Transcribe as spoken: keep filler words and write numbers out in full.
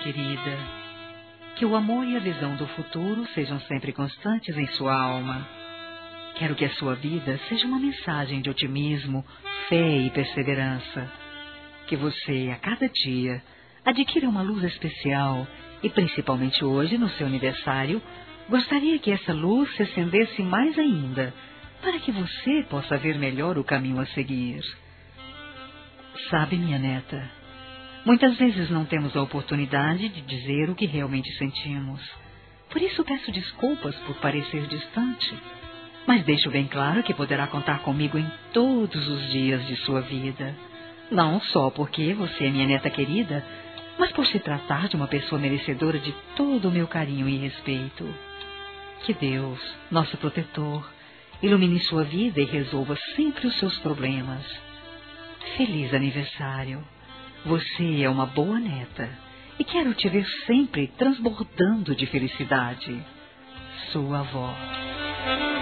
querida. Que o amor e a visão do futuro sejam sempre constantes em sua alma. Quero que a sua vida seja uma mensagem de otimismo, fé e perseverança. Que você, a cada dia, adquira uma luz especial e, principalmente hoje, no seu aniversário, gostaria que essa luz se acendesse mais ainda, para que você possa ver melhor o caminho a seguir. Sabe, minha neta, muitas vezes não temos a oportunidade de dizer o que realmente sentimos. Por isso peço desculpas por parecer distante, mas deixo bem claro que poderá contar comigo em todos os dias de sua vida. Não só porque você é minha neta querida, mas por se tratar de uma pessoa merecedora de todo o meu carinho e respeito. Que Deus, nosso protetor, ilumine sua vida e resolva sempre os seus problemas. Feliz aniversário! Você é uma boa neta e quero te ver sempre transbordando de felicidade. Sua avó.